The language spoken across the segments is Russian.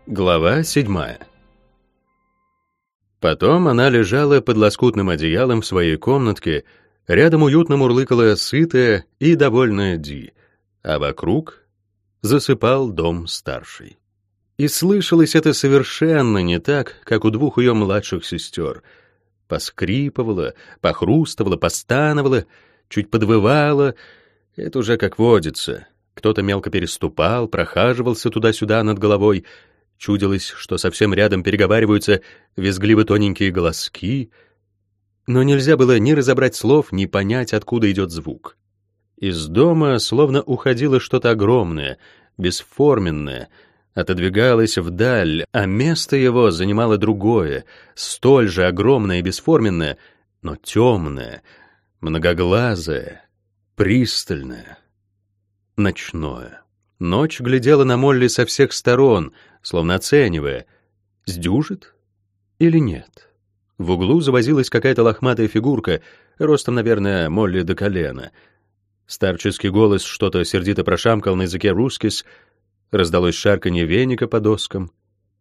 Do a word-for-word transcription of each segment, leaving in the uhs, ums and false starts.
Глава седьмая. Потом она лежала под лоскутным одеялом в своей комнатке, рядом уютно мурлыкала сытая и довольная Ди, а вокруг засыпал дом старший. И слышалось это совершенно не так, как у двух ее младших сестер. Поскрипывало, похрустывало, постановало, чуть подвывало. Это уже как водится. Кто-то мелко переступал, прохаживался туда-сюда над головой. Чудилось, что совсем рядом переговариваются визгливо тоненькие голоски, но нельзя было ни разобрать слов, ни понять, откуда идет звук. Из дома словно уходило что-то огромное, бесформенное, отодвигалось вдаль, а место его занимало другое, столь же огромное и бесформенное, но темное, многоглазое, пристальное, ночное. Ночь глядела на Молли со всех сторон, словно оценивая, сдюжит или нет. В углу завозилась какая-то лохматая фигурка, ростом, наверное, Молли до колена. Старческий голос что-то сердито прошамкал на языке рускис, раздалось шарканье веника по доскам.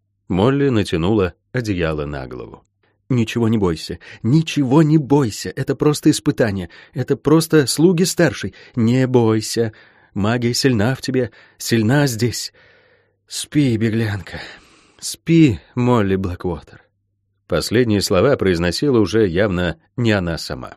Молли натянула одеяло на голову. «Ничего не бойся, ничего не бойся, это просто испытание, это просто слуги старшей, не бойся. Магия сильна в тебе, сильна здесь. Спи, беглянка, спи, Молли Блэквотер». Последние слова произносила уже явно не она сама.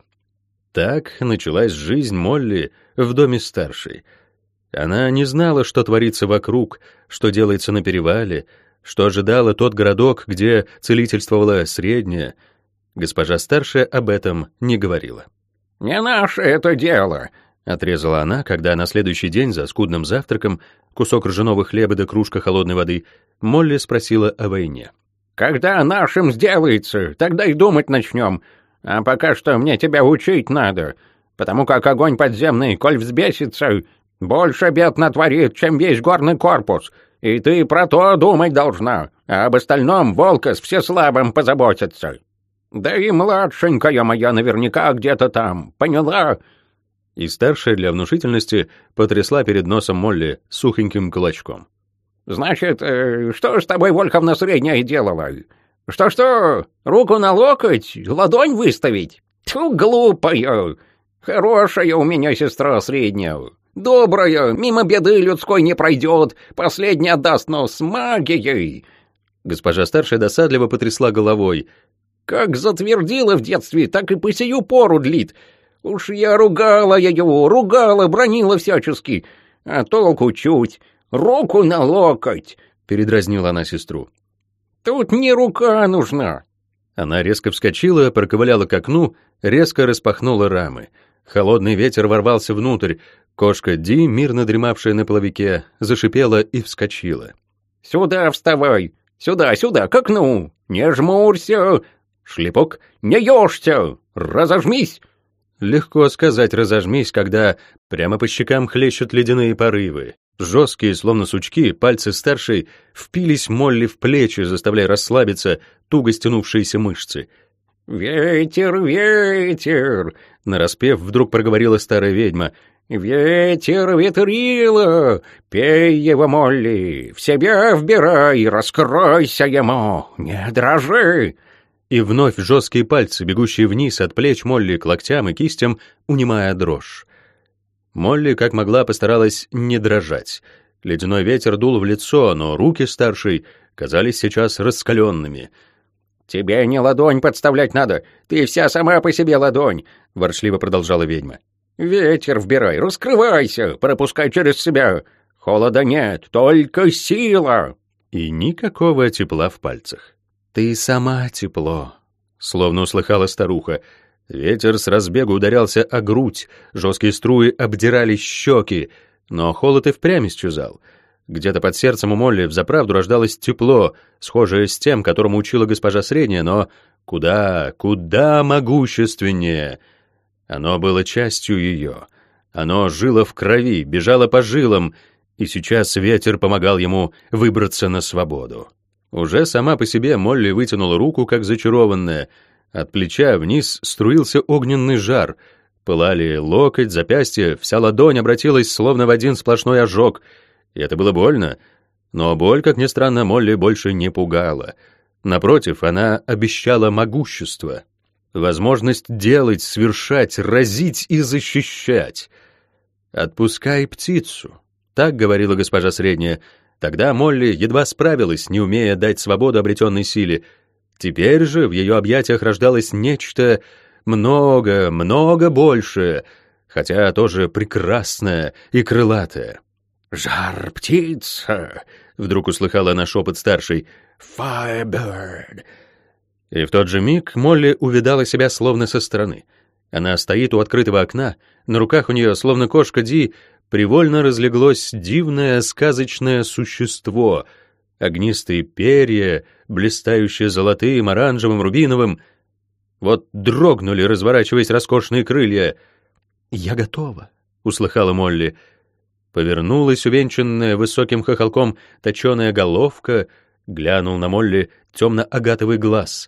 Так началась жизнь Молли в доме старшей. Она не знала, что творится вокруг, что делается на перевале, что ожидала тот городок, где целительствовала средняя. Госпожа старшая об этом не говорила. «Не наше это дело», — отрезала она, когда на следующий день за скудным завтраком, кусок ржаного хлеба да кружка холодной воды, Молли спросила о войне. «Когда нашим сделается, тогда и думать начнем. А пока что мне тебя учить надо, потому как огонь подземный, коль взбесится, больше бед натворит, чем весь горный корпус, и ты про то думать должна, а об остальном Волкос всеслабым позаботится. Да и младшенькая моя наверняка где-то там, поняла?» И старшая для внушительности потрясла перед носом Молли сухеньким кулачком. «Значит, э, что ж с тобой Вольховна средняя делала? Что-что, руку на локоть, ладонь выставить? Тьфу, глупая! Хорошая у меня сестра средняя, добрая, мимо беды людской не пройдет, последний отдаст нос с магией». Госпожа старшая досадливо потрясла головой. «Как затвердила в детстве, так и по сию пору длит. Уж я ругала ее, ругала, бронила всячески, а толку чуть. Руку на локоть», — передразнила она сестру. «Тут не рука нужна». Она резко вскочила, проковыляла к окну, резко распахнула рамы. Холодный ветер ворвался внутрь. Кошка Ди, мирно дремавшая на половике, зашипела и вскочила. «Сюда вставай! Сюда, сюда, к окну! Не жмурься! Шлепок, не ешься! Разожмись!» Легко сказать «разожмись», когда прямо по щекам хлещут ледяные порывы. Жесткие, словно сучки, пальцы старшей впились Молли в плечи, заставляя расслабиться туго стянувшиеся мышцы. «Ветер, ветер!» — нараспев вдруг проговорила старая ведьма. «Ветер, ветрила! Пей его, Молли! В себя вбирай, раскройся ему! Не дрожи!» И вновь жесткие пальцы, бегущие вниз от плеч Молли к локтям и кистям, унимая дрожь. Молли, как могла, постаралась не дрожать. Ледяной ветер дул в лицо, но руки старшей казались сейчас раскаленными. «Тебе не ладонь подставлять надо, ты вся сама по себе ладонь», — ворчливо продолжала ведьма. «Ветер вбирай, раскрывайся, пропускай через себя. Холода нет, только сила». И никакого тепла в пальцах. «Ты сама тепло», — словно услыхала старуха. Ветер с разбегу ударялся о грудь, жесткие струи обдирали щеки, но холод и впрямь исчезал. Где-то под сердцем у Молли взаправду рождалось тепло, схожее с тем, которому учила госпожа средняя, но куда, куда могущественнее. Оно было частью ее. Оно жило в крови, бежало по жилам, и сейчас ветер помогал ему выбраться на свободу. Уже сама по себе Молли вытянула руку, как зачарованная. От плеча вниз струился огненный жар. Пылали локоть, запястье, вся ладонь обратилась словно в один сплошной ожог. И это было больно. Но боль, как ни странно, Молли больше не пугала. Напротив, она обещала могущество. Возможность делать, свершать, разить и защищать. «Отпускай птицу», — так говорила госпожа Средняя. Тогда Молли едва справилась, не умея дать свободу обретенной силе. Теперь же в ее объятиях рождалось нечто много, много большее, хотя тоже прекрасное и крылатое. «Жар птица!» — вдруг услыхала она шепот старшей. «Firebird!» И в тот же миг Молли увидала себя словно со стороны. Она стоит у открытого окна, на руках у нее, словно кошка Ди, привольно разлеглось дивное сказочное существо, огнистые перья, блистающие золотым, оранжевым, рубиновым. Вот дрогнули, разворачиваясь, роскошные крылья. «Я готова», — услыхала Молли. Повернулась увенчанная высоким хохолком точеная головка, глянул на Молли темно-агатовый глаз.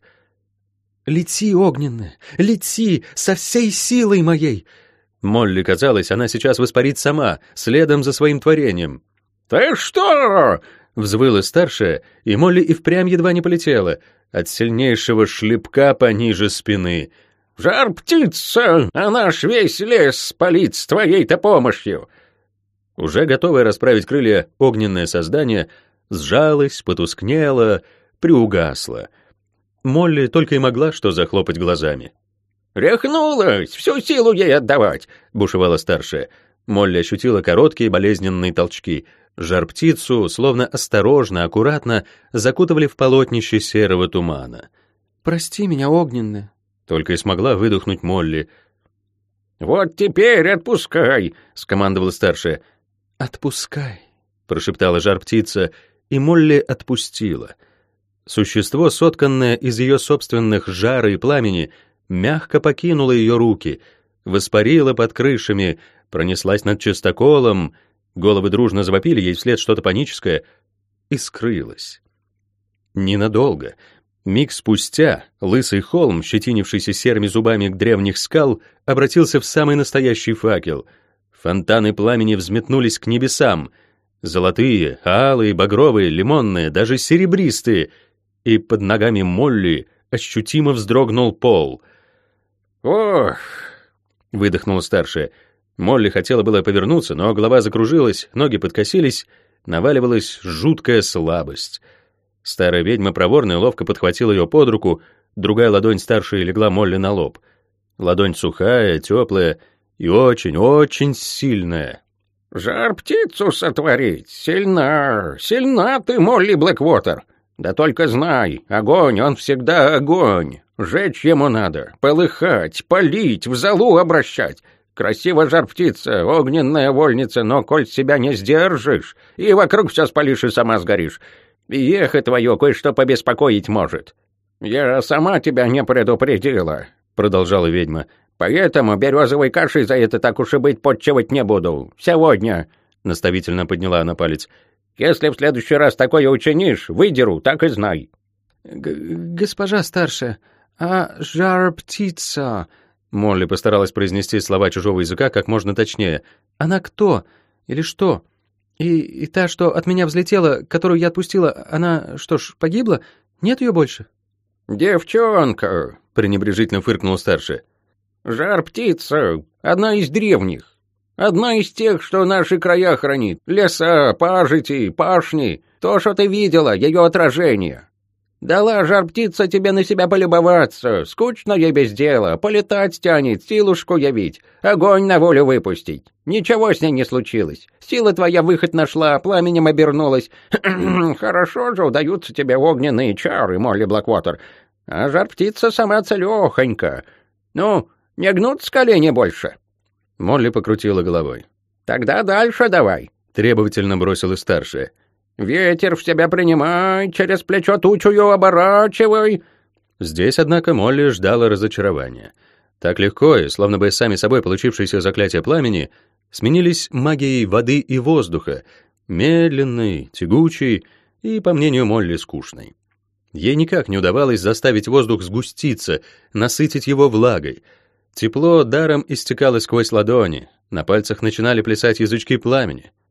«Лети, огненная, лети со всей силой моей!» Молли казалось, она сейчас воспарит сама, следом за своим творением. «Ты что?» — взвыла старшая, и Молли и впрямь едва не полетела от сильнейшего шлепка пониже спины. «Жар-птица! Она ж весь лес спалит с твоей-то помощью!» Уже готовое расправить крылья огненное создание сжалось, потускнело, приугасло. Молли только и могла что захлопать глазами. «Рехнулась! Всю силу ей отдавать!» — бушевала старшая. Молли ощутила короткие болезненные толчки. Жар-птицу, словно осторожно, аккуратно, закутывали в полотнище серого тумана. «Прости меня, огненная!» — только и смогла выдохнуть Молли. «Вот теперь отпускай!» — скомандовала старшая. «Отпускай!» — прошептала жар-птица, и Молли отпустила. Существо, сотканное из ее собственных жара и пламени, мягко покинула ее руки, воспарила под крышами, пронеслась над частоколом, головы дружно завопили ей вслед что-то паническое и скрылась. Ненадолго. Миг спустя лысый холм, щетинившийся серыми зубами древних скал, обратился в самый настоящий факел. Фонтаны пламени взметнулись к небесам, золотые, алые, багровые, лимонные, даже серебристые, и под ногами Молли ощутимо вздрогнул пол. «Ох!» — выдохнула старшая. Молли хотела было повернуться, но голова закружилась, ноги подкосились, наваливалась жуткая слабость. Старая ведьма проворно и ловко подхватила ее под руку, другая ладонь старшей легла Молли на лоб. Ладонь сухая, теплая и очень-очень сильная. «Жар-птицу сотворить! Сильна, сильна ты, Молли Блэквотер! Да только знай, огонь, он всегда огонь! Жечь ему надо, полыхать, палить, в золу обращать! Красиво, жар-птица, огненная вольница, но коль себя не сдержишь, и вокруг все спалишь и сама сгоришь. И эхо твое кое-что побеспокоить может. Я сама тебя не предупредила», — продолжала ведьма. «Поэтому березовой кашей за это, так уж и быть, подчивать не буду. Сегодня», — наставительно подняла она палец. «Если в следующий раз такое учинишь, выдеру, так и знай». «Госпожа старшая, а жар-птица...» Молли постаралась произнести слова чужого языка как можно точнее. «Она кто? Или что? И, и та, что от меня взлетела, которую я отпустила, она, что ж, погибла? Нет ее больше?» «Девчонка», — пренебрежительно фыркнула старшая. «Жар-птица, одна из древних. Одна из тех, что наши края хранит. Леса, пажити, пашни. То, что ты видела, ее отражение. Дала жар-птица тебе на себя полюбоваться. Скучно ей без дела. Полетать тянет, силушку явить. Огонь на волю выпустить. Ничего с ней не случилось. Сила твоя выход нашла, пламенем обернулась. Хорошо же удаются тебе огненные чары, Молли Блэквотер. А жар-птица сама целехонька. Ну, не гнут с колени больше». Молли покрутила головой. «Тогда дальше давай», — требовательно бросила старшая. «Ветер в себя принимай, через плечо тучую оборачивай». Здесь, однако, Молли ждала разочарования. Так легко и, словно бы сами собой получившиеся заклятия пламени, сменились магией воды и воздуха, медленной, тягучей и, по мнению Молли, скучной. Ей никак не удавалось заставить воздух сгуститься, насытить его влагой. Тепло даром истекало сквозь ладони, на пальцах начинали плясать язычки пламени.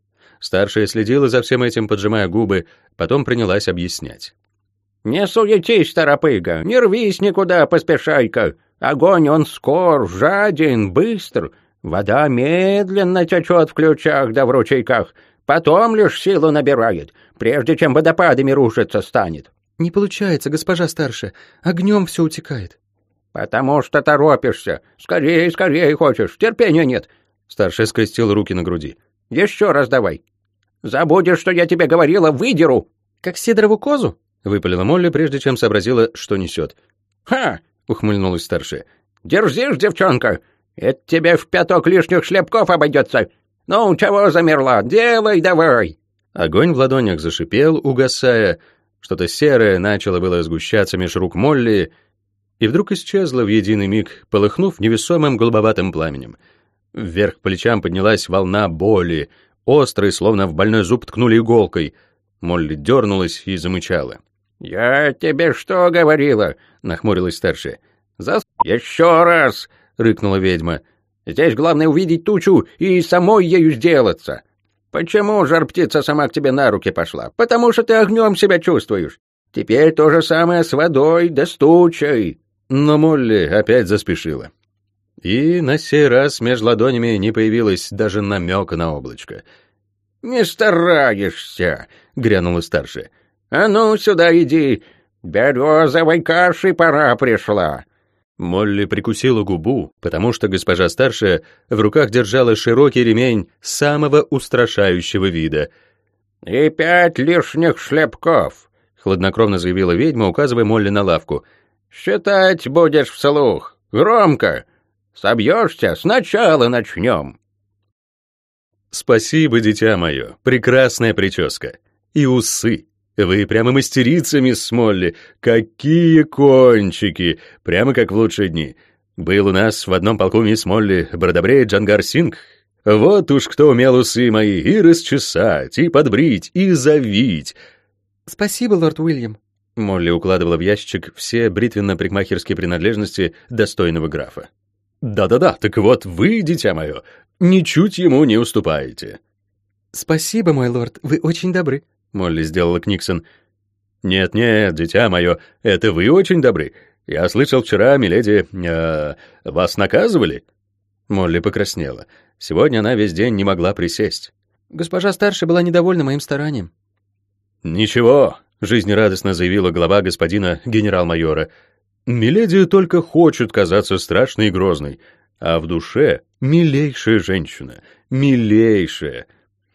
Старшая следила за всем этим, поджимая губы, потом принялась объяснять. «Не суетись, торопыга, не рвись никуда, поспешай-ка. Огонь он скор, жаден, быстр. Вода медленно течет в ключах да в ручейках, потом лишь силу набирает, прежде чем водопадами рушиться станет». «Не получается, госпожа старшая, огнем все утекает». «Потому что торопишься. Скорее, скорее хочешь, терпения нет». Старшая скрестила руки на груди. «Еще раз давай. Забудешь, что я тебе говорила, выдеру». «Как Сидорову козу?» — выпалила Молли, прежде чем сообразила, что несет. «Ха!» — ухмыльнулась старшая. «Дерзишь, девчонка? Это тебе в пяток лишних шлепков обойдется. Ну, чего замерла? Делай давай!» Огонь в ладонях зашипел, угасая. Что-то серое начало было сгущаться меж рук Молли, и вдруг исчезло в единый миг, полыхнув невесомым голубоватым пламенем. Вверх к плечам поднялась волна боли, острой, словно в больной зуб ткнули иголкой. Молли дернулась и замычала. «Я тебе что говорила?» — нахмурилась старшая. «Зас... Еще раз!» — рыкнула ведьма. «Здесь главное увидеть тучу и самой ею сделаться. Почему жар-птица сама к тебе на руки пошла? Потому что ты огнем себя чувствуешь. Теперь то же самое с водой да с тучей». Но Молли опять заспешила. И на сей раз между ладонями не появилось даже намека на облачко. «Не стараешься!» — грянула старшая. «А ну, сюда иди! Березовой каши пора пришла!» Молли прикусила губу, потому что госпожа старшая в руках держала широкий ремень самого устрашающего вида. «И пять лишних шлепков!» — хладнокровно заявила ведьма, указывая Молли на лавку. «Считать будешь вслух. Громко! Собьешься, сначала начнем!» «Спасибо, дитя мое, прекрасная прическа. И усы. Вы прямо мастерица, мисс Молли. Какие кончики! Прямо как в лучшие дни. Был у нас в одном полку, мисс Молли, Бродобрей Джангар Сингх. Вот уж кто умел усы мои и расчесать, и подбрить, и завить». «Спасибо, лорд Уильям». Молли укладывала в ящичек все бритвенно-парикмахерские принадлежности достойного графа. «Да-да-да, так вот вы, дитя мое, ничуть ему не уступаете». «Спасибо, мой лорд, вы очень добры», — Молли сделала книксон. «Нет-нет, дитя мое, это вы очень добры. Я слышал вчера, миледи, э, вас наказывали?» Молли покраснела. Сегодня она весь день не могла присесть. «Госпожа старшая была недовольна моим старанием». «Ничего», — жизнерадостно заявила глава господина генерал-майора. «Миледи только хочет казаться страшной и грозной, а в душе милейшая женщина, милейшая.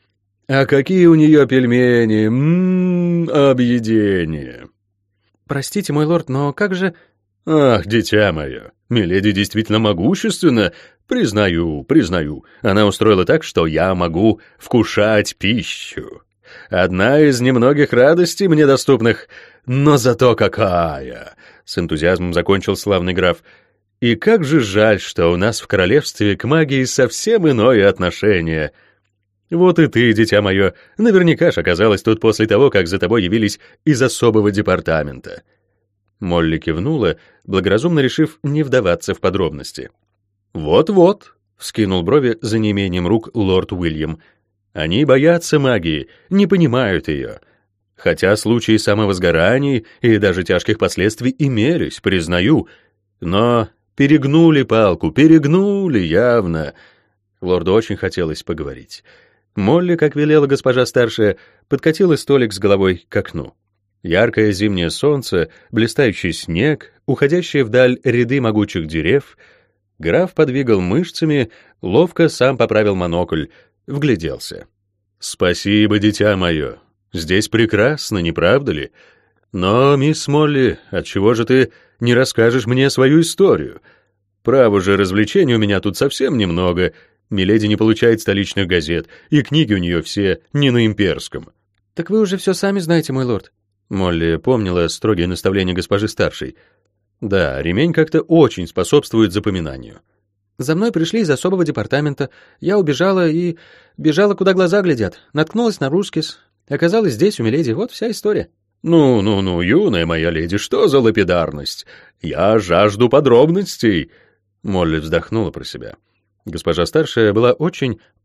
А какие у нее пельмени, м-м, объедение!» «Простите, мой лорд, но как же...» «Ах, дитя мое, миледи действительно могущественна, признаю, признаю. Она устроила так, что я могу вкушать пищу. Одна из немногих радостей мне доступных, но зато какая!» С энтузиазмом закончил славный граф. «И как же жаль, что у нас в королевстве к магии совсем иное отношение. Вот и ты, дитя мое, наверняка ж оказалась тут после того, как за тобой явились из особого департамента». Молли кивнула, благоразумно решив не вдаваться в подробности. «Вот-вот», — вскинул брови за неимением рук лорд Уильям, «они боятся магии, не понимают ее. Хотя случаи самовозгораний и даже тяжких последствий имелись, признаю, но перегнули палку, перегнули явно». Лорду очень хотелось поговорить. Молли, как велела госпожа старшая, подкатила столик с головой к окну. Яркое зимнее солнце, блистающий снег, уходящие вдаль ряды могучих дерев. Граф подвигал мышцами, ловко сам поправил монокль, вгляделся. «Спасибо, дитя мое. Здесь прекрасно, не правда ли? Но, мисс Молли, отчего же ты не расскажешь мне свою историю? Право же, развлечений у меня тут совсем немного. Миледи не получает столичных газет, и книги у нее все не на имперском». «Так вы уже все сами знаете, мой лорд». Молли помнила строгие наставления госпожи старшей. Да, ремень как-то очень способствует запоминанию. «За мной пришли из особого департамента. Я убежала и... бежала, куда глаза глядят. Наткнулась на Рускис. Оказалась здесь, у миледи. Вот вся история». «Ну-ну-ну, юная моя леди, что за лапидарность? Я жажду подробностей». Молли вздохнула про себя. Госпожа старшая была очень,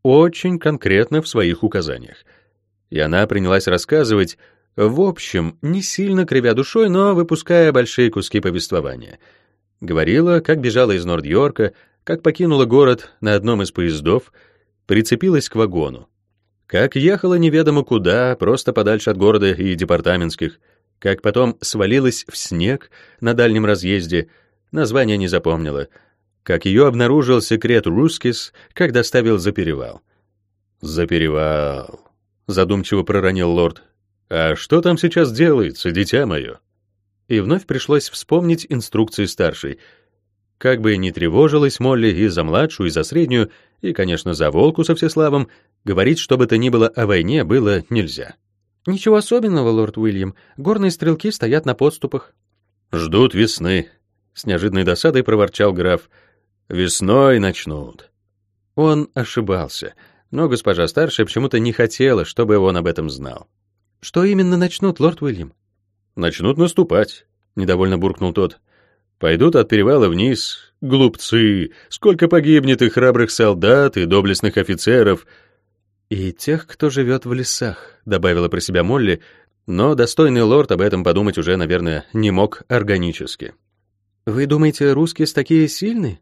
очень конкретно в своих указаниях. И она принялась рассказывать, в общем, не сильно кривя душой, но выпуская большие куски повествования. Говорила, как бежала из Норд-Йорка, как покинула город на одном из поездов, прицепилась к вагону. Как ехала неведомо куда, просто подальше от города и департаментских, как потом свалилась в снег на дальнем разъезде, название не запомнила, как ее обнаружил секрет Рускис, как доставил за перевал. «За перевал», — задумчиво проронил лорд. «А что там сейчас делается, дитя мое?» И вновь пришлось вспомнить инструкции старшей. Как бы ни тревожилась Молли и за младшую, и за среднюю, и, конечно, за Волку со Всеславом, говорить что бы то ни было о войне было нельзя. «Ничего особенного, лорд Уильям. Горные стрелки стоят на подступах». «Ждут весны», — с неожиданной досадой проворчал граф. «Весной начнут». Он ошибался, но госпожа старшая почему-то не хотела, чтобы он об этом знал. «Что именно начнут, лорд Уильям?» «Начнут наступать», — недовольно буркнул тот. «Пойдут от перевала вниз. Глупцы! Сколько погибнет и храбрых солдат, и доблестных офицеров!» «И тех, кто живет в лесах», — добавила про себя Молли, но достойный лорд об этом подумать уже, наверное, не мог органически. «Вы думаете, русские такие сильные?»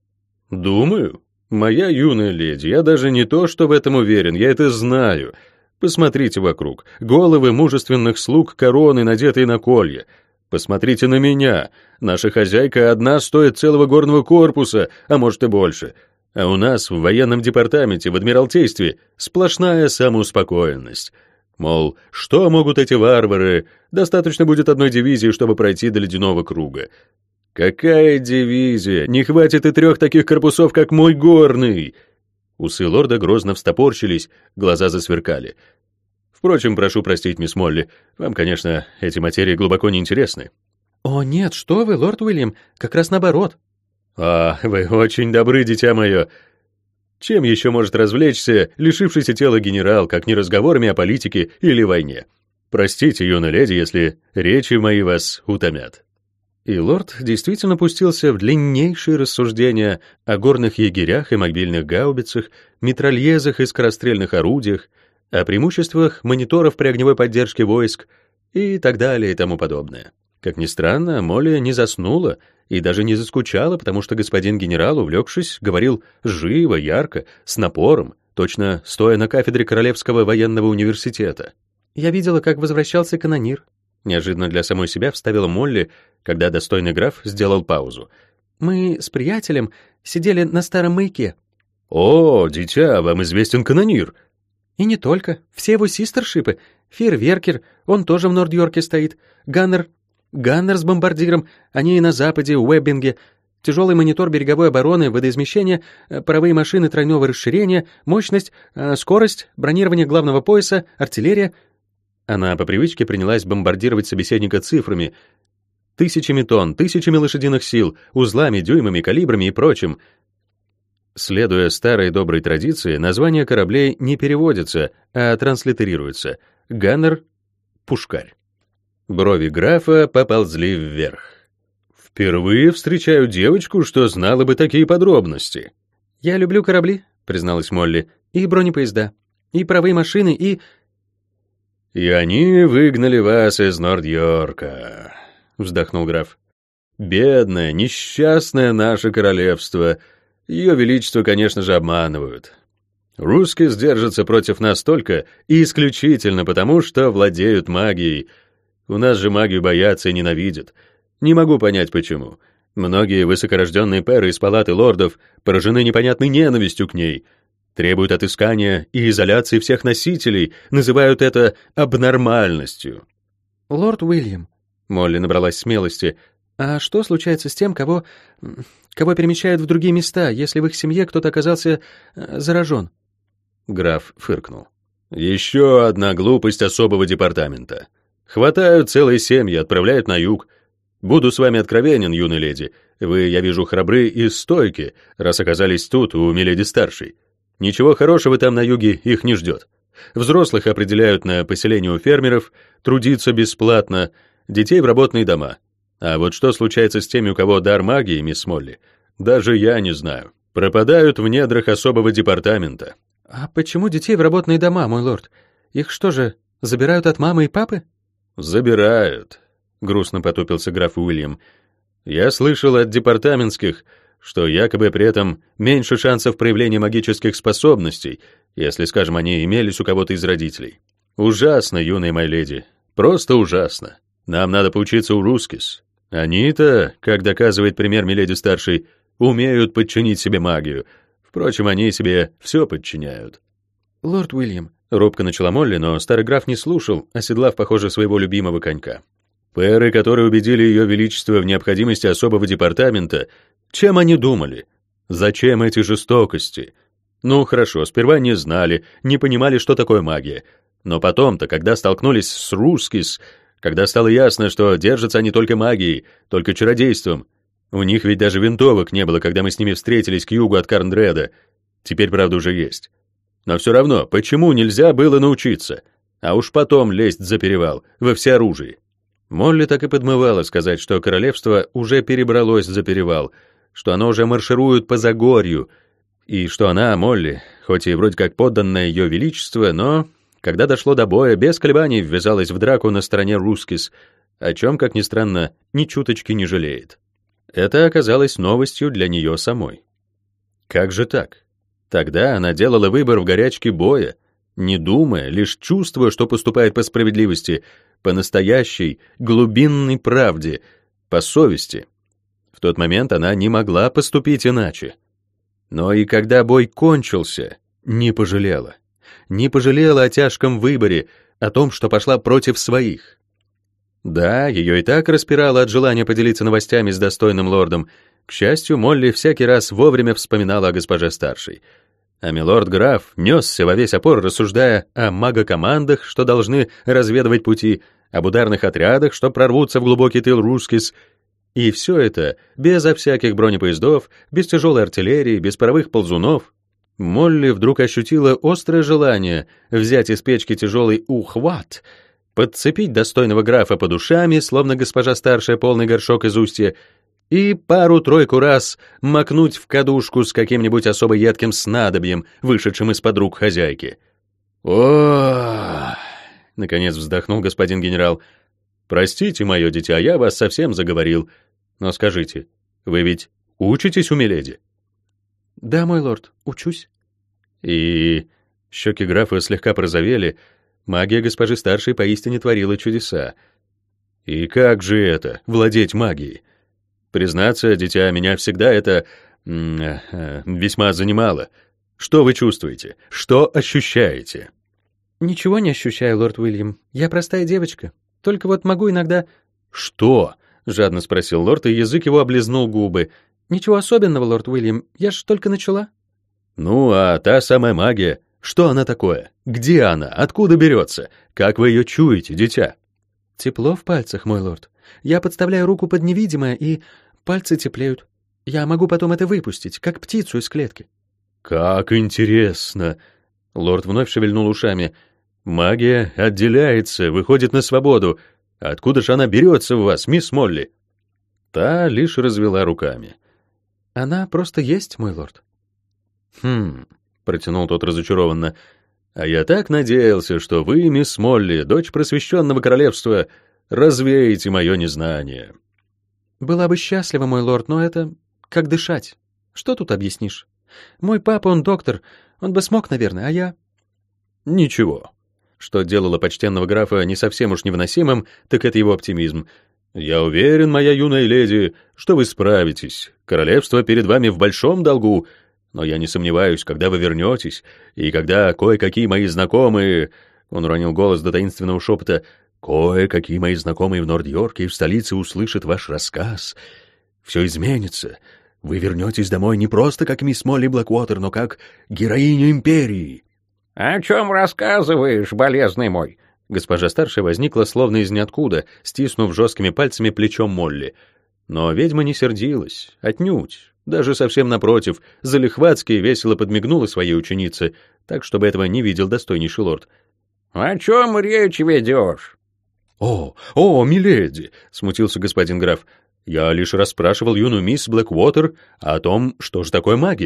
«Думаю. Моя юная леди, я даже не то, что в этом уверен, я это знаю. Посмотрите вокруг. Головы мужественных слуг короны, надетые на колья. Посмотрите на меня. Наша хозяйка одна стоит целого горного корпуса, а может и больше. А у нас в военном департаменте, в Адмиралтействе, сплошная самоуспокоенность. Мол, что могут эти варвары? Достаточно будет одной дивизии, чтобы пройти до ледяного круга. Какая дивизия? Не хватит и трех таких корпусов, как мой горный!» Усы лорда грозно встопорщились, глаза засверкали. «Впрочем, прошу простить, мисс Молли, вам, конечно, эти материи глубоко не интересны». «О, нет, что вы, лорд Уильям, как раз наоборот». «А, вы очень добры, дитя мое. Чем еще может развлечься лишившийся тела генерал, как не разговорами о политике или войне? Простите, юная леди, если речи мои вас утомят». И лорд действительно пустился в длиннейшие рассуждения о горных егерях и мобильных гаубицах, митральезах и скорострельных орудиях, о преимуществах мониторов при огневой поддержке войск и так далее и тому подобное. Как ни странно, Молли не заснула и даже не заскучала, потому что господин генерал, увлекшись, говорил живо, ярко, с напором, точно стоя на кафедре Королевского военного университета. «Я видела, как возвращался канонир», — неожиданно для самой себя вставила Молли, когда достойный граф сделал паузу. «Мы с приятелем сидели на старом маяке». «О, дитя, вам известен канонир?» «И не только. Все его систершипы. Фейерверкер, он тоже в Норд-Йорке стоит. Ганнер, Ганнер с бомбардиром, они и на западе, у Уэббинге. Тяжелый монитор береговой обороны, водоизмещение, паровые машины тройного расширения, мощность, скорость, бронирование главного пояса, артиллерия». Она по привычке принялась бомбардировать собеседника цифрами. Тысячами тонн, тысячами лошадиных сил, узлами, дюймами, калибрами и прочим. Следуя старой доброй традиции, названия кораблей не переводятся, а транслитерируются. Ганнер — пушкарь. Брови графа поползли вверх. «Впервые встречаю девочку, что знала бы такие подробности». «Я люблю корабли», — призналась Молли, — «и бронепоезда, и паровые машины, и...» «И они выгнали вас из Норд-Йорка», — вздохнул граф. «Бедное, несчастное наше королевство. Ее величество, конечно же, обманывают. Русские сдержатся против нас только и исключительно потому, что владеют магией. У нас же магию боятся и ненавидят. Не могу понять, почему. Многие высокорожденные пэры из палаты лордов поражены непонятной ненавистью к ней, требуют отыскания и изоляции всех носителей, называют это абнормальностью». «Лорд Уильям», — Молли набралась смелости, «а что случается с тем, кого... кого перемещают в другие места, если в их семье кто-то оказался э, заражен?» Граф фыркнул. «Еще одна глупость особого департамента. Хватают целые семьи, отправляют на юг. Буду с вами откровенен, юная леди. Вы, я вижу, храбры и стойки, раз оказались тут, у миледи старшей. Ничего хорошего там на юге их не ждет. Взрослых определяют на поселение у фермеров, трудиться бесплатно, детей в работные дома. А вот что случается с теми, у кого дар магии, мисс Молли, даже я не знаю. Пропадают в недрах особого департамента». «А почему детей в работные дома, мой лорд? Их что же, забирают от мамы и папы?» «Забирают», — грустно потупился граф Уильям. «Я слышал от департаментских, что якобы при этом меньше шансов проявления магических способностей, если, скажем, они имелись у кого-то из родителей. Ужасно, юная моя леди, просто ужасно. Нам надо поучиться у Рускис. Они-то, как доказывает пример миледи-старшей, умеют подчинить себе магию. Впрочем, они себе все подчиняют». «Лорд Уильям», — робко начала Молли, но старый граф не слушал, оседлав, похоже, своего любимого конька. Пэры, которые убедили ее величество в необходимости особого департамента, чем они думали? Зачем эти жестокости? Ну, хорошо, сперва не знали, не понимали, что такое магия. Но потом-то, когда столкнулись с Рускис, когда стало ясно, что держатся они только магией, только чародейством, у них ведь даже винтовок не было, когда мы с ними встретились к югу от Карндреда. Теперь, правда, уже есть. Но все равно, почему нельзя было научиться? А уж потом лезть за перевал, во всеоружии. Молли так и подмывала сказать, что королевство уже перебралось за перевал, что оно уже марширует по Загорью, и что она, Молли, хоть и вроде как подданная ее величества, но, когда дошло до боя, без колебаний ввязалась в драку на стороне Рускис, о чем, как ни странно, ни чуточки не жалеет. Это оказалось новостью для нее самой. Как же так? Тогда она делала выбор в горячке боя, не думая, лишь чувствуя, что поступает по справедливости, по настоящей, глубинной правде, по совести. В тот момент она не могла поступить иначе. Но и когда бой кончился, не пожалела. Не пожалела о тяжком выборе, о том, что пошла против своих. Да, ее и так распирало от желания поделиться новостями с достойным лордом. К счастью, Молли всякий раз вовремя вспоминала о госпоже старшей. А милорд-граф несся во весь опор, рассуждая о магокомандах, что должны разведывать пути, об ударных отрядах, что прорвутся в глубокий тыл Рускис. И все это безо всяких бронепоездов, без тяжелой артиллерии, без паровых ползунов. Молли вдруг ощутила острое желание взять из печки тяжелый ухват, подцепить достойного графа под ушами, словно госпожа старшая полный горшок из устья, и пару-тройку раз макнуть в кадушку с каким-нибудь особо едким снадобьем, вышедшим из-под рук хозяйки. о наконец вздохнул господин генерал. «Простите, мое дитя, я вас совсем заговорил. Но скажите, вы ведь учитесь у миледи?» «Да, мой лорд, учусь». И щеки графа слегка порозовели. Магия госпожи старшей поистине творила чудеса. «И как же это, владеть магией? Признаться, дитя, меня всегда это м- э, весьма занимало. Что вы чувствуете? Что ощущаете?» «Ничего не ощущаю, лорд Уильям. Я простая девочка. Только вот могу иногда...» «Что?» — жадно спросил лорд, и язык его облизнул губы. «Ничего особенного, лорд Уильям. Я ж только начала». «Ну, а та самая магия, что она такое? Где она? Откуда берется? Как вы ее чуете, дитя?» «Тепло в пальцах, мой лорд. Я подставляю руку под невидимое, и пальцы теплеют. Я могу потом это выпустить, как птицу из клетки». «Как интересно!» Лорд вновь шевельнул ушами. «Магия отделяется, выходит на свободу. Откуда же она берется в вас, мисс Молли?» Та лишь развела руками. «Она просто есть, мой лорд». «Хм...» — протянул тот разочарованно. «А я так надеялся, что вы, мисс Молли, дочь просвещенного королевства, развеете мое незнание». «Была бы счастлива, мой лорд, но это как дышать. Что тут объяснишь? Мой папа, он доктор, он бы смог, наверное, а я...» «Ничего». Что делало почтенного графа не совсем уж невыносимым, так это его оптимизм. «Я уверен, моя юная леди, что вы справитесь. Королевство перед вами в большом долгу, но я не сомневаюсь, когда вы вернетесь, и когда кое-какие мои знакомые...» Он уронил голос до таинственного шепота. «Кое-какие мои знакомые в Норд-Йорке и в столице услышат ваш рассказ. Все изменится. Вы вернетесь домой не просто как мисс Молли Блэквотер, но как героиня империи». «О чем рассказываешь, болезный мой?» Госпожа старшая возникла словно из ниоткуда, стиснув жесткими пальцами плечо Молли. Но ведьма не сердилась, отнюдь. Даже совсем напротив, залихватски весело подмигнула своей ученице, так, чтобы этого не видел достойнейший лорд. «О чем речь ведешь?» «О, о, миледи!» — смутился господин граф. «Я лишь расспрашивал юную мисс Блэквотер о том, что же такое магия.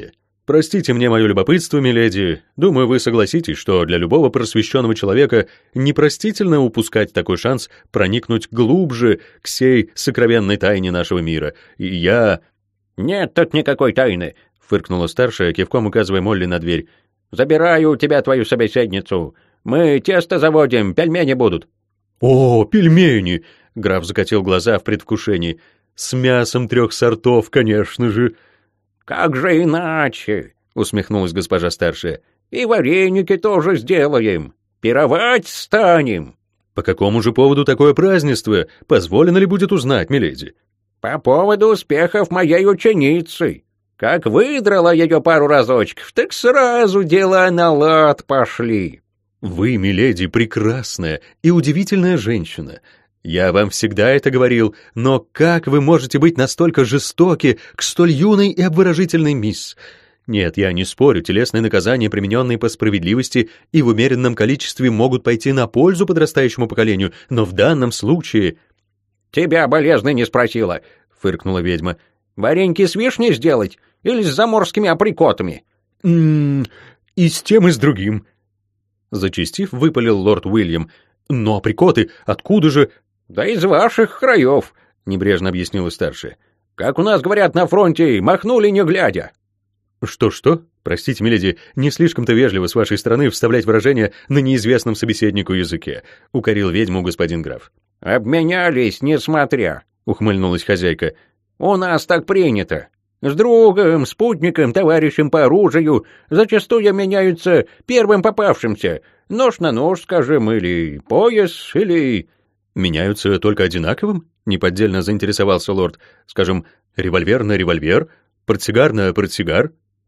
Простите мне мое любопытство, миледи. Думаю, вы согласитесь, что для любого просвещенного человека непростительно упускать такой шанс проникнуть глубже к сей сокровенной тайне нашего мира. И я... «Нет тут никакой тайны», — фыркнула старшая, кивком указывая Молли на дверь. «Забираю у тебя твою собеседницу. Мы тесто заводим, пельмени будут». «О, пельмени!» — граф закатил глаза в предвкушении. «С мясом трех сортов, конечно же». «Как же иначе?» — усмехнулась госпожа старшая. «И вареники тоже сделаем. Пировать станем». «По какому же поводу такое празднество? Позволено ли будет узнать, миледи?» «По поводу успехов моей ученицы. Как выдрала ее пару разочков, так сразу дела на лад пошли». «Вы, миледи, прекрасная и удивительная женщина. Я вам всегда это говорил, но как вы можете быть настолько жестоки к столь юной и обворожительной мисс? Нет, я не спорю, телесные наказания, примененные по справедливости и в умеренном количестве, могут пойти на пользу подрастающему поколению, но в данном случае...» «Тебя болезный не спросила», — фыркнула ведьма. «Вареньки с вишней сделать или с заморскими априкотами?» «М-м, и с тем, и с другим». Зачастив, выпалил лорд Уильям. «Но априкоты, откуда же...» «Да из ваших краев», — небрежно объяснила старшая. «Как у нас говорят на фронте, махнули не глядя». «Что-что? Простите, миледи, не слишком-то вежливо с вашей стороны вставлять выражения на неизвестном собеседнику языке», — укорил ведьму господин граф. «Обменялись, несмотря», — ухмыльнулась хозяйка. «У нас так принято. С другом, спутником, товарищем по оружию зачастую меняются первым попавшимся. Нож на нож, скажем, или пояс, или...» «Меняются только одинаковым?» — неподдельно заинтересовался лорд. «Скажем, револьвер на револьвер, портсигар на портсигар?»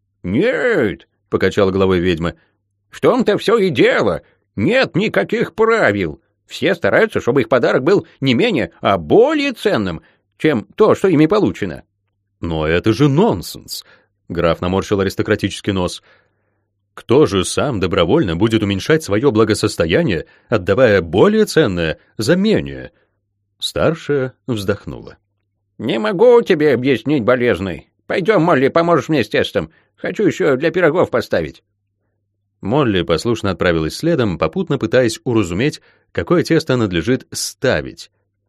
«Нет», — покачала головой ведьма, — «в том-то все и дело. Нет никаких правил. Все стараются, чтобы их подарок был не менее, а более ценным, чем то, что ими получено». «Но это же нонсенс!» — граф наморщил аристократический нос. «Кто же сам добровольно будет уменьшать свое благосостояние, отдавая более ценное за менее?» Старшая вздохнула. «Не могу тебе объяснить, болезный. Пойдем, Молли, поможешь мне с тестом. Хочу еще для пирогов поставить». Молли послушно отправилась следом, попутно пытаясь уразуметь, какое тесто надлежит ставить.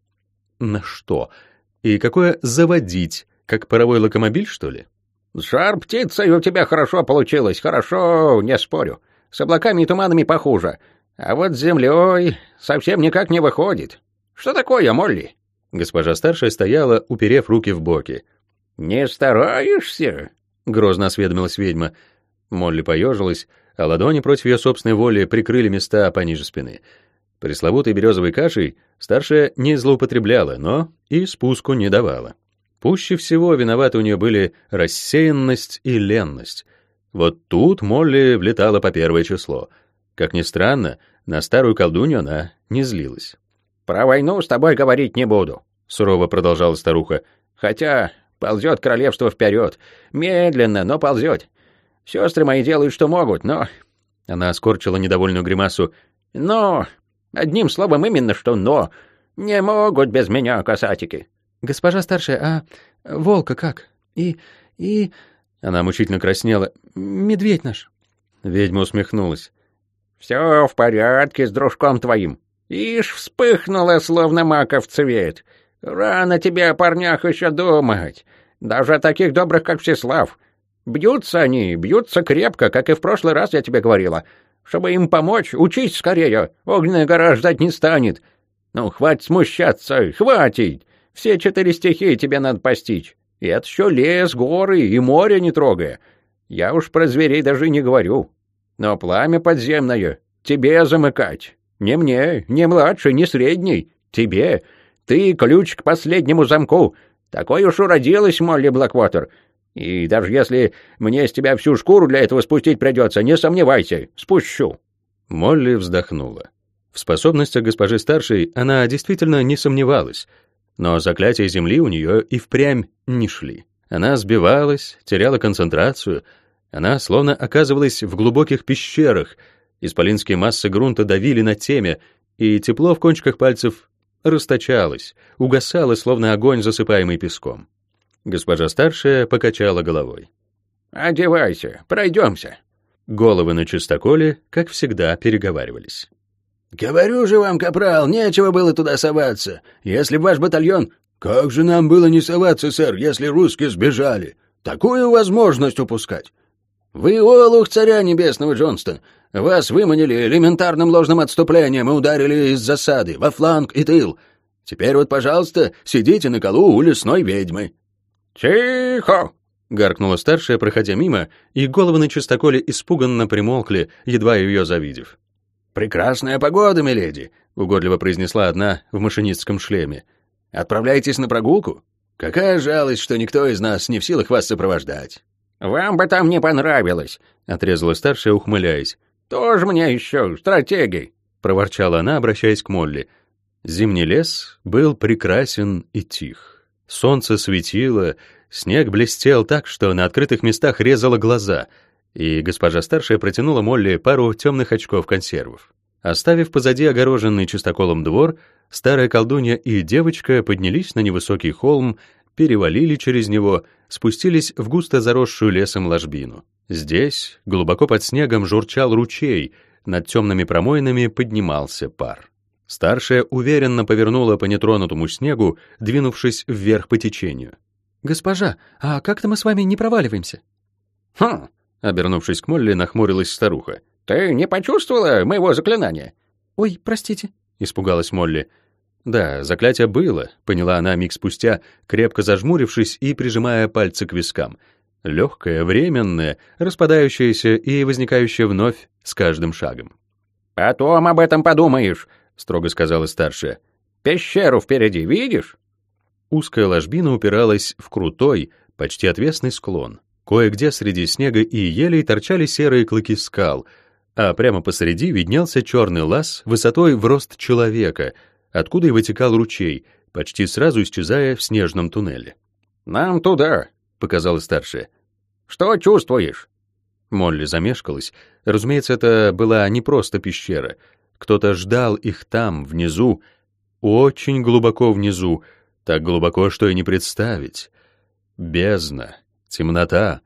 На что? И какое заводить? Как паровой локомобиль, что ли? «С жар-птицей у тебя хорошо получилось, хорошо, не спорю. С облаками и туманами похуже. А вот с землей совсем никак не выходит. Что такое, Молли?» Госпожа старшая стояла, уперев руки в боки. «Не стараешься?» — грозно осведомилась ведьма. Молли поежилась, а ладони против ее собственной воли прикрыли места пониже спины. Пресловутой березовой кашей старшая не злоупотребляла, но и спуску не давала. Пуще всего виноваты у нее были рассеянность и ленность. Вот тут Молли влетала по первое число. Как ни странно, на старую колдунью она не злилась. «Про войну с тобой говорить не буду», — сурово продолжала старуха. «Хотя ползет королевство вперед. Медленно, но ползет. Сестры мои делают, что могут, но...» Она скорчила недовольную гримасу. «Но... Одним словом, именно что «но». Не могут без меня, касатики». «Госпожа старшая, а волка как? И... и...» Она мучительно краснела. «Медведь наш». Ведьма усмехнулась. «Все в порядке с дружком твоим. Ишь, вспыхнула, словно маков цвет. Рано тебе о парнях еще думать. Даже о таких добрых, как Всеслав. Бьются они, бьются крепко, как и в прошлый раз я тебе говорила. Чтобы им помочь, учись скорее, огненная гора ждать не станет. Ну, хватит смущаться, хватит. Все четыре стихии тебе надо постичь. И это еще лес, горы и море не трогая. Я уж про зверей даже не говорю. Но пламя подземное тебе замыкать. Не мне, не младший, не средний. Тебе. Ты ключ к последнему замку. Такой уж уродилась, Молли Блэквотер. И даже если мне с тебя всю шкуру для этого спустить придется, не сомневайся, спущу». Молли вздохнула. В способностях госпожи старшей она действительно не сомневалась, но заклятия земли у нее и впрямь не шли. Она сбивалась, теряла концентрацию, она словно оказывалась в глубоких пещерах, исполинские массы грунта давили на темя, и тепло в кончиках пальцев расточалось, угасало, словно огонь, засыпаемый песком. Госпожа старшая покачала головой. Одевайся, пройдемся». Головы на чистоколе, как всегда, переговаривались. «Говорю же вам, капрал, нечего было туда соваться. Если б ваш батальон...» «Как же нам было не соваться, сэр, если русские сбежали? Такую возможность упускать!» «Вы олух царя небесного, Джонстон. Вас выманили элементарным ложным отступлением и ударили из засады, во фланг и тыл. Теперь вот, пожалуйста, сидите на колу у лесной ведьмы». «Тихо!» — гаркнула старшая, проходя мимо, и головы на чистоколе испуганно примолкли, едва ее завидев. «Прекрасная погода, миледи», — угодливо произнесла одна в машинистском шлеме. «Отправляйтесь на прогулку? Какая жалость, что никто из нас не в силах вас сопровождать». «Вам бы там не понравилось», — отрезала старшая, ухмыляясь. «Тоже мне еще стратегий», — проворчала она, обращаясь к Молли. Зимний лес был прекрасен и тих. Солнце светило, снег блестел так, что на открытых местах резало глаза, и госпожа старшая протянула Молли пару темных очков консервов. Оставив позади огороженный чистоколом двор, старая колдунья и девочка поднялись на невысокий холм, перевалили через него, спустились в густо заросшую лесом ложбину. Здесь, глубоко под снегом, журчал ручей, над темными промоинами поднимался пар. Старшая уверенно повернула по нетронутому снегу, двинувшись вверх по течению. «Госпожа, а как-то мы с вами не проваливаемся?» «Хм!» — обернувшись к Молли, нахмурилась старуха. «Ты не почувствовала моего заклинания?» «Ой, простите», — испугалась Молли. Да, заклятие было, поняла она миг спустя, крепко зажмурившись и прижимая пальцы к вискам. Легкое, временное, распадающееся и возникающее вновь с каждым шагом. «Потом об этом подумаешь», — строго сказала старшая. «Пещеру впереди видишь?» Узкая ложбина упиралась в крутой, почти отвесный склон. Кое-где среди снега и елей торчали серые клыки скал, а прямо посреди виднелся черный лаз высотой в рост человека, откуда и вытекал ручей, почти сразу исчезая в снежном туннеле. «Нам туда», — показала старшая. «Что чувствуешь?» Молли замешкалась. Разумеется, это была не просто пещера. Кто-то ждал их там, внизу, очень глубоко внизу, так глубоко, что и не представить. Бездна, темнота,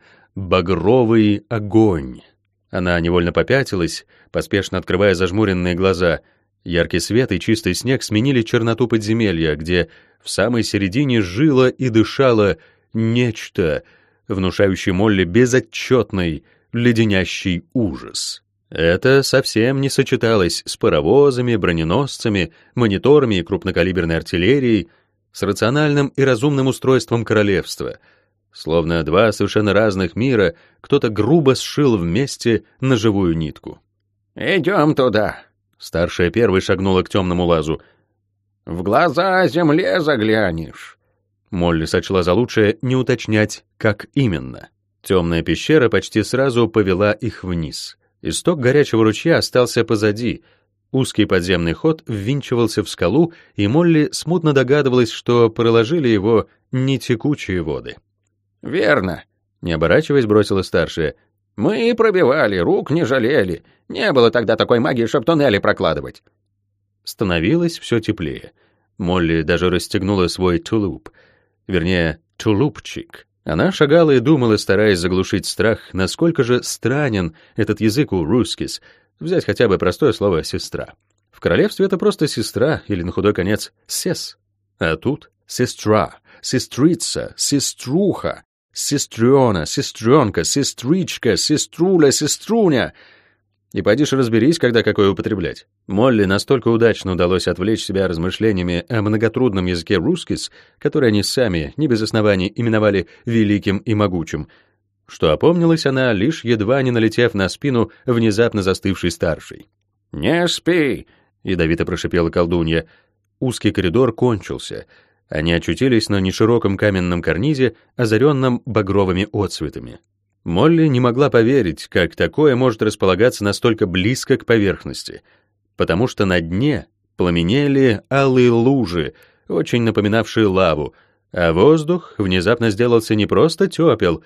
багровый огонь. Она невольно попятилась, поспешно открывая зажмуренные глаза. Яркий свет и чистый снег сменили черноту подземелья, где в самой середине жило и дышало нечто, внушающее Молли безотчетный, леденящий ужас. Это совсем не сочеталось с паровозами, броненосцами, мониторами и крупнокалиберной артиллерией, с рациональным и разумным устройством королевства. Словно два совершенно разных мира кто-то грубо сшил вместе на живую нитку. «Идем туда», — старшая первой шагнула к темному лазу. «В глаза земле заглянешь». Молли сочла за лучшее не уточнять, как именно. Темная пещера почти сразу повела их вниз. Исток горячего ручья остался позади. Узкий подземный ход ввинчивался в скалу, и Молли смутно догадывалась, что проложили его не текучие воды. «Верно», — не оборачиваясь, бросила старшая. «Мы пробивали, рук не жалели. Не было тогда такой магии, чтоб туннели прокладывать». Становилось все теплее. Молли даже расстегнула свой тулуп, вернее, тулупчик. Она шагала и думала, стараясь заглушить страх, насколько же странен этот язык у рускис. Взять хотя бы простое слово «сестра». В королевстве это просто сестра, или на худой конец «сес». А тут сестра, сестрица, сеструха, сестрена, сестренка, сестричка, сеструля, сеструня. И пойдишь разберись, когда какое употреблять. Молли настолько удачно удалось отвлечь себя размышлениями о многотрудном языке рускис, который они сами, не без оснований, именовали «великим и могучим», что опомнилась она, лишь едва не налетев на спину внезапно застывшей старшей. «Не спи!» — ядовито прошипела колдунья. Узкий коридор кончился. Они очутились на нешироком каменном карнизе, озаренном багровыми отцветами. Молли не могла поверить, как такое может располагаться настолько близко к поверхности, потому что на дне пламенели алые лужи, очень напоминавшие лаву, а воздух внезапно сделался не просто тепел,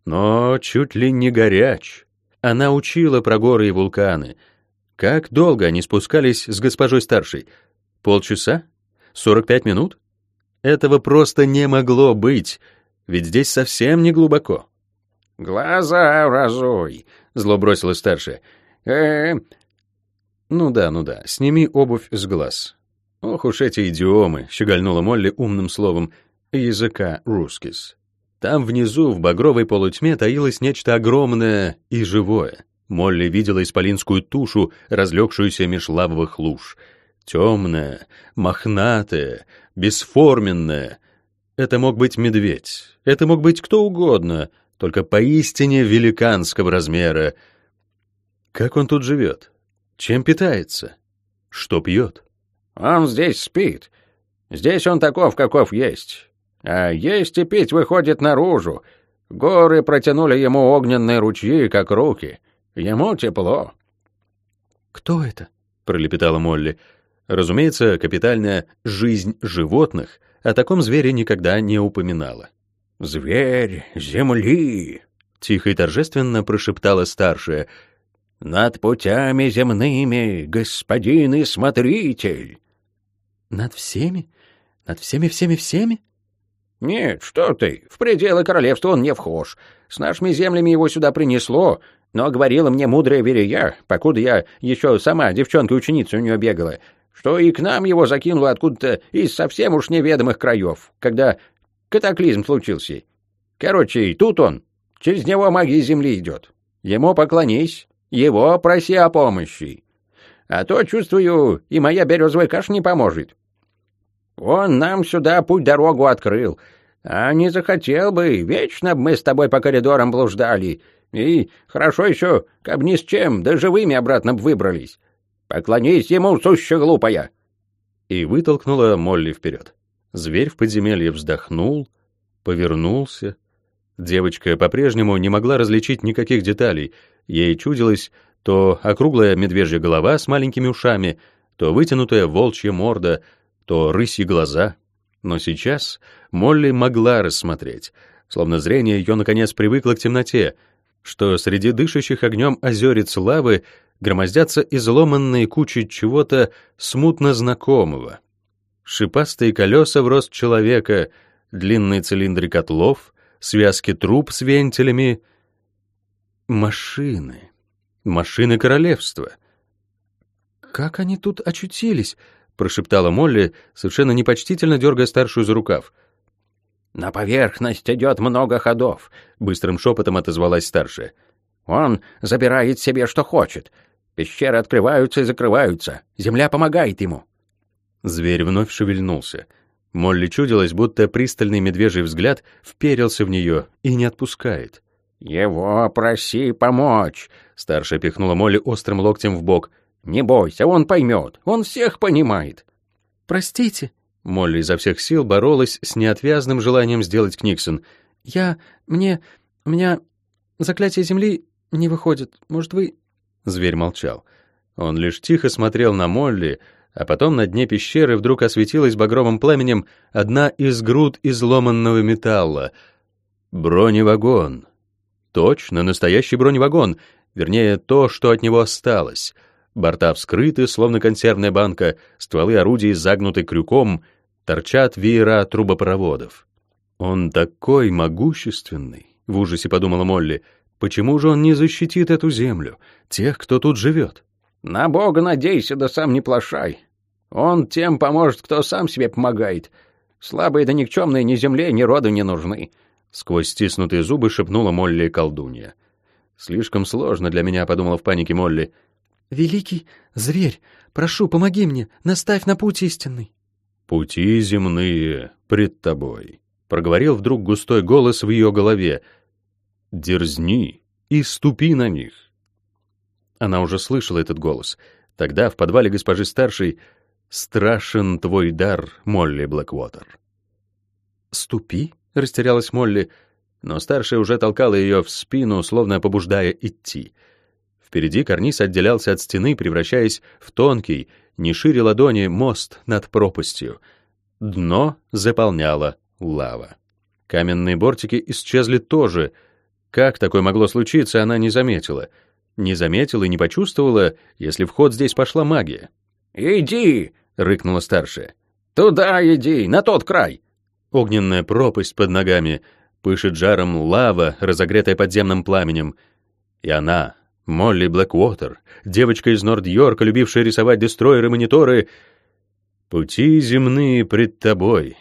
но чуть ли не горяч. Она учила про горы и вулканы. Как долго они спускались с госпожой старшей? Полчаса? Сорок пять минут? Этого просто не могло быть, ведь здесь совсем не глубоко. «Глаза разуй», — зло бросила старшая. э «Ну да, ну да, сними обувь с глаз». «Ох уж эти идиомы», — щегольнула Молли умным словом, языка русскис. Там внизу, в багровой полутьме, таилось нечто огромное и живое. Молли видела исполинскую тушу, разлегшуюся меж лавовых луж. Темная, мохнатая, бесформенная. Это мог быть медведь, это мог быть кто угодно, только поистине великанского размера. Как он тут живет? Чем питается? Что пьет? «Он здесь спит. Здесь он таков, каков есть. А есть и пить выходит наружу. Горы протянули ему огненные ручьи, как руки. Ему тепло». «Кто это?» — пролепетала Молли. Разумеется, капитальная «жизнь животных» о таком звере никогда не упоминала. «Зверь земли», — тихо и торжественно прошептала старшая. «Над путями земными, господин и смотритель». «Над всеми? Над всеми-всеми-всеми?» «Нет, что ты, в пределы королевства он не вхож. С нашими землями его сюда принесло, но говорила мне мудрая Верия, покуда я еще сама девчонкой-ученицей у нее бегала, что и к нам его закинуло откуда-то из совсем уж неведомых краев, когда катаклизм случился. Короче, тут он, через него магия земли идет. Ему поклонись, его проси о помощи. А то, чувствую, и моя березовая каша не поможет. Он нам сюда путь-дорогу открыл, а не захотел бы, вечно б мы с тобой по коридорам блуждали, и хорошо еще, каб ни с чем, да живыми обратно б выбрались. Поклонись ему, сущая глупая!» И вытолкнула Молли вперед. Зверь в подземелье вздохнул, повернулся. Девочка по-прежнему не могла различить никаких деталей. Ей чудилось то округлая медвежья голова с маленькими ушами, то вытянутая волчья морда, то рысьи глаза. Но сейчас Молли могла рассмотреть, словно зрение ее наконец привыкло к темноте, что среди дышащих огнем озерец лавы громоздятся изломанные кучи чего-то смутно знакомого. Шипастые колеса в рост человека, длинные цилиндры котлов, связки труб с вентилями. Машины. Машины королевства. «Как они тут очутились?» — прошептала Молли, совершенно непочтительно дергая старшую за рукав. «На поверхность идет много ходов», — быстрым шепотом отозвалась старшая. «Он забирает себе, что хочет. Пещеры открываются и закрываются. Земля помогает ему». Зверь вновь шевельнулся. Молли чудилось, будто пристальный медвежий взгляд вперился в нее и не отпускает. «Его проси помочь», — старшая пихнула Молли острым локтем в бок. «Не бойся, он поймет, он всех понимает». «Простите». Молли изо всех сил боролась с неотвязным желанием сделать Книксон. «Я... мне... у меня... заклятие земли не выходит. Может, вы...» Зверь молчал. Он лишь тихо смотрел на Молли, а потом на дне пещеры вдруг осветилась багровым пламенем одна из груд изломанного металла. Броневагон. Точно, настоящий броневагон, вернее, то, что от него осталось. Борта вскрыты, словно консервная банка, стволы орудий загнуты крюком, торчат веера трубопроводов. «Он такой могущественный», — в ужасе подумала Молли. «Почему же он не защитит эту землю, тех, кто тут живет?» «На Бога надейся, да сам не плашай. Он тем поможет, кто сам себе помогает. Слабые да никчемные ни земле, ни роду не нужны», — сквозь стиснутые зубы шепнула Молли колдунья. «Слишком сложно для меня», — подумала в панике Молли. «Великий зверь, прошу, помоги мне, наставь на путь истинный». «Пути земные пред тобой», — проговорил вдруг густой голос в ее голове. «Дерзни и ступи на них». Она уже слышала этот голос. Тогда в подвале госпожи старшей «Страшен твой дар, Молли Блэквотер». «Ступи?» — растерялась Молли, но старшая уже толкала ее в спину, словно побуждая идти. Впереди карниз отделялся от стены, превращаясь в тонкий, не шире ладони, мост над пропастью. Дно заполняла лава. Каменные бортики исчезли тоже. Как такое могло случиться, она не заметила. Не заметила и не почувствовала, если в ход здесь пошла магия. «Иди!» — рыкнула старшая. «Туда иди, на тот край!» Огненная пропасть под ногами, Пышет жаром лава, разогретая подземным пламенем. И она, Молли Блэквотер, девочка из Норд-Йорка, любившая рисовать дестройеры-мониторы. Пути земные пред тобой.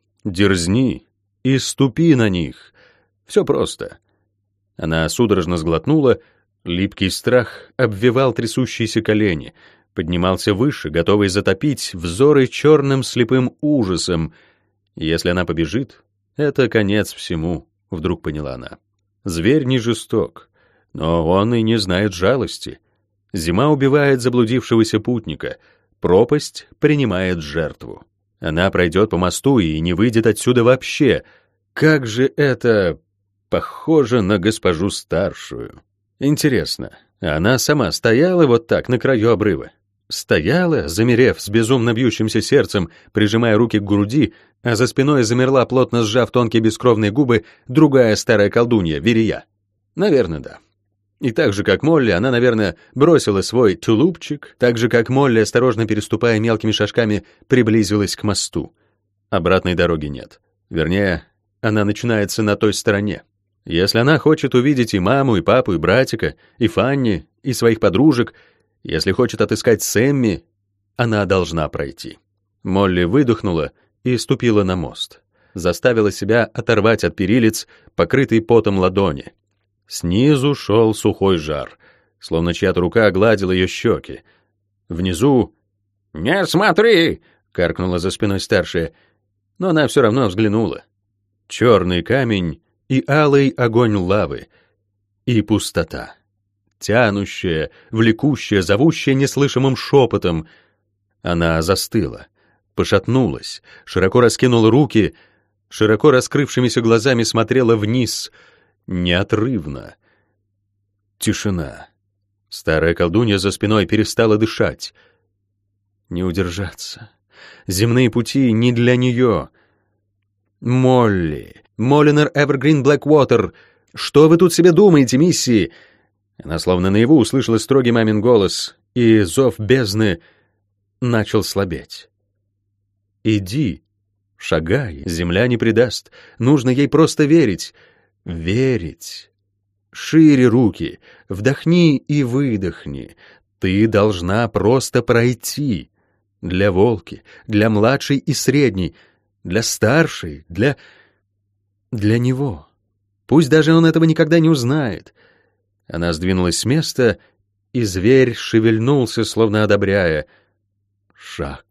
Дерзни и ступи на них. Все просто. Она судорожно сглотнула, липкий страх обвивал трясущиеся колени, поднимался выше, готовый затопить взоры черным слепым ужасом. Если она побежит, это конец всему, вдруг поняла она. Зверь не жесток, но он и не знает жалости. Зима убивает заблудившегося путника, пропасть принимает жертву. Она пройдет по мосту и не выйдет отсюда вообще. Как же это похоже на госпожу старшую. Интересно, она сама стояла вот так на краю обрыва? Стояла, замерев с безумно бьющимся сердцем, прижимая руки к груди, а за спиной замерла, плотно сжав тонкие бескровные губы, другая старая колдунья, Верия? Наверное, да. И так же, как Молли, она, наверное, бросила свой тулупчик, так же, как Молли, осторожно переступая мелкими шажками, приблизилась к мосту. Обратной дороги нет. Вернее, она начинается на той стороне. Если она хочет увидеть и маму, и папу, и братика, и Фанни, и своих подружек, если хочет отыскать Сэмми, она должна пройти. Молли выдохнула и ступила на мост. Заставила себя оторвать от перилец, покрытый потом ладони. Снизу шел сухой жар, словно чья-то рука гладила ее щеки. Внизу... «Не смотри!» — каркнула за спиной старшая, но она все равно взглянула. Черный камень и алый огонь лавы, и пустота. Тянущая, влекущая, зовущая неслышимым шепотом. Она застыла, пошатнулась, широко раскинула руки, широко раскрывшимися глазами смотрела вниз, неотрывно. Тишина. Старая колдунья за спиной перестала дышать. Не удержаться. Земные пути не для нее. Молли, Моллинер Эвергрин Блэквотер, что вы тут себе думаете, миссии? Она словно наяву услышала строгий мамин голос, и зов бездны начал слабеть. Иди, шагай, земля не предаст, нужно ей просто верить. Верить. Шире руки, вдохни и выдохни. Ты должна просто пройти. Для волки, для младшей и средней, для старшей, для... для него. Пусть даже он этого никогда не узнает. Она сдвинулась с места, и зверь шевельнулся, словно одобряя. Шаг.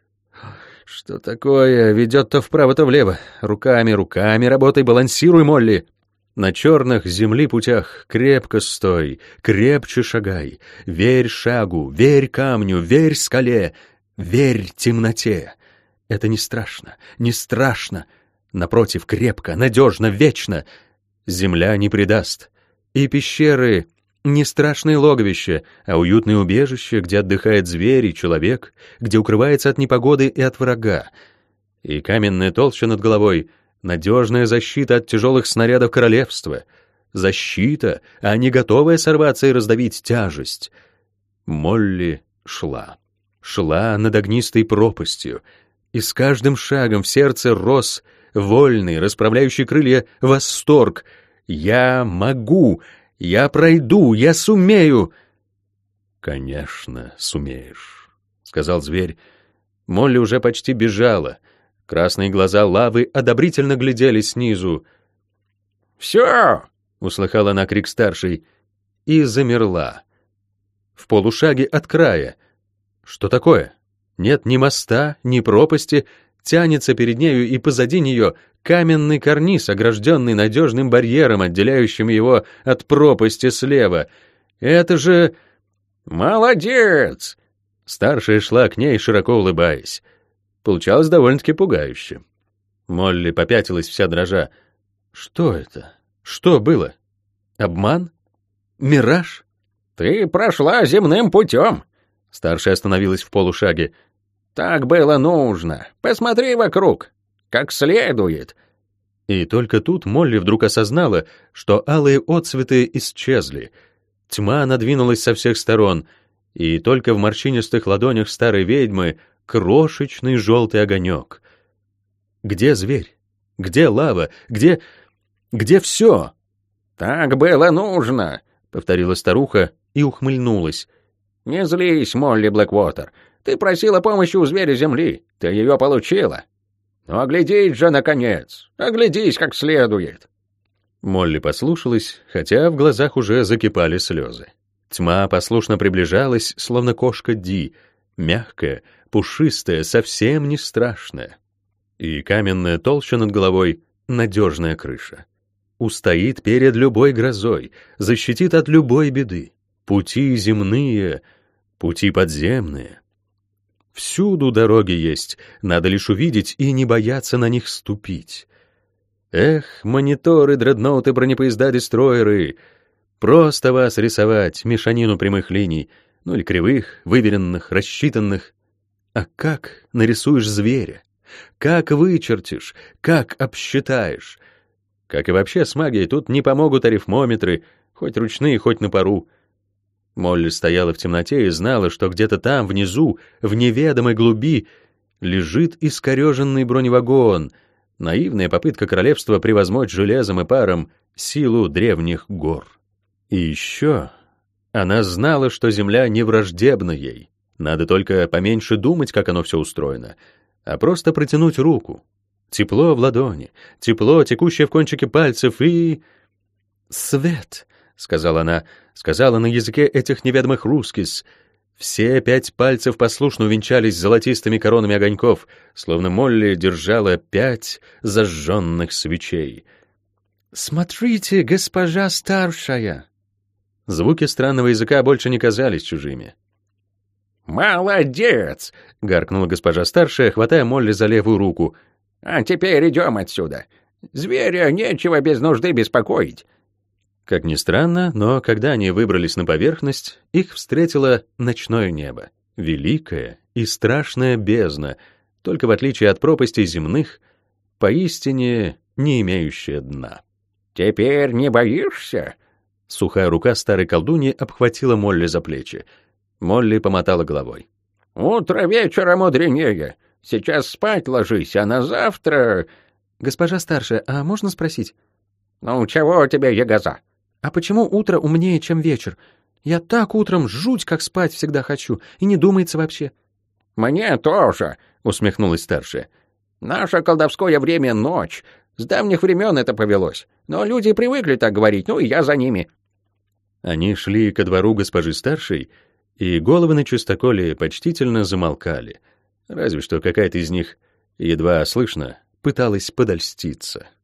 Что такое? Ведет то вправо, то влево. Руками, руками работай, балансируй, Молли. На черных земли путях крепко стой, крепче шагай. Верь шагу, верь камню, верь скале, верь темноте. Это не страшно, не страшно. Напротив, крепко, надежно, вечно. Земля не предаст. И пещеры — не страшное логовище, а уютное убежище, где отдыхает зверь и человек, где укрывается от непогоды и от врага. И каменная толща над головой — надежная защита от тяжелых снарядов королевства. Защита, а не готовая сорваться и раздавить тяжесть. Молли шла. Шла над огнистой пропастью, и с каждым шагом в сердце рос вольный, расправляющий крылья восторг. «Я могу! Я пройду! Я сумею!» «Конечно, сумеешь», — сказал зверь. Молли уже почти бежала. Красные глаза лавы одобрительно глядели снизу. «Все!» — услыхала она крик старшей, и замерла. В полушаге от края. Что такое? Нет ни моста, ни пропасти, тянется перед нею и позади нее каменный карниз, огражденный надежным барьером, отделяющим его от пропасти слева. Это же... «Молодец!» Старшая шла к ней, широко улыбаясь. Получалось довольно-таки пугающе. Молли попятилась вся дрожа. Что это? Что было? Обман? Мираж? «Ты прошла земным путем!» Старшая остановилась в полушаге. «Так было нужно. Посмотри вокруг. Как следует». И только тут Молли вдруг осознала, что алые отцветы исчезли. Тьма надвинулась со всех сторон, и только в морщинистых ладонях старой ведьмы крошечный желтый огонек. Где зверь? Где лава? Где... Где все?» «Так было нужно», — повторила старуха и ухмыльнулась. «Не злись, Молли Блэквотер. Ты просила помощи у зверя земли. Ты ее получила. Ну, оглядись же, наконец. Оглядись как следует». Молли послушалась, хотя в глазах уже закипали слезы. Тьма послушно приближалась, словно кошка Ди, мягкая, пушистая, совсем не страшная. И каменная толща над головой — надежная крыша. Устоит перед любой грозой, защитит от любой беды. Пути земные, пути подземные. Всюду дороги есть, надо лишь увидеть и не бояться на них ступить. Эх, мониторы, дредноуты, бронепоезда, дестройеры, просто вас рисовать, мешанину прямых линий, ну или кривых, выверенных, рассчитанных. А как нарисуешь зверя? Как вычертишь? Как обсчитаешь? Как и вообще с магией, тут не помогут арифмометры, хоть ручные, хоть на пару. Молли стояла в темноте и знала, что где-то там, внизу, в неведомой глуби, лежит искореженный броневагон, наивная попытка королевства превозмочь железом и паром силу древних гор. И еще она знала, что земля не враждебна ей. Надо только поменьше думать, как оно все устроено, а просто протянуть руку. Тепло в ладони, тепло, текущее в кончике пальцев, и... «Свет», — сказала она, сказала на языке этих неведомых рускис. Все пять пальцев послушно увенчались золотистыми коронами огоньков, словно Молли держала пять зажженных свечей. «Смотрите, госпожа старшая!» Звуки странного языка больше не казались чужими. «Молодец!» — гаркнула госпожа старшая, хватая Молли за левую руку. «А теперь идем отсюда. Зверя нечего без нужды беспокоить». Как ни странно, но когда они выбрались на поверхность, их встретило ночное небо. Великая и страшная бездна, только в отличие от пропастей земных, поистине не имеющая дна. «Теперь не боишься?» Сухая рука старой колдуньи обхватила Молли за плечи. Молли помотала головой. «Утро вечера мудренее. Сейчас спать ложись, а на завтра...» «Госпожа старшая, а можно спросить?» «Ну, чего тебе, ягоза?» «А почему утро умнее, чем вечер? Я так утром жуть как спать всегда хочу, и не думается вообще». «Мне тоже», — усмехнулась старшая. «Наше колдовское время — ночь. С давних времен это повелось. Но люди привыкли так говорить, ну и я за ними». Они шли ко двору госпожи старшей, и головы на чистоколе почтительно замолкали. Разве что какая-то из них, едва слышно, пыталась подольститься.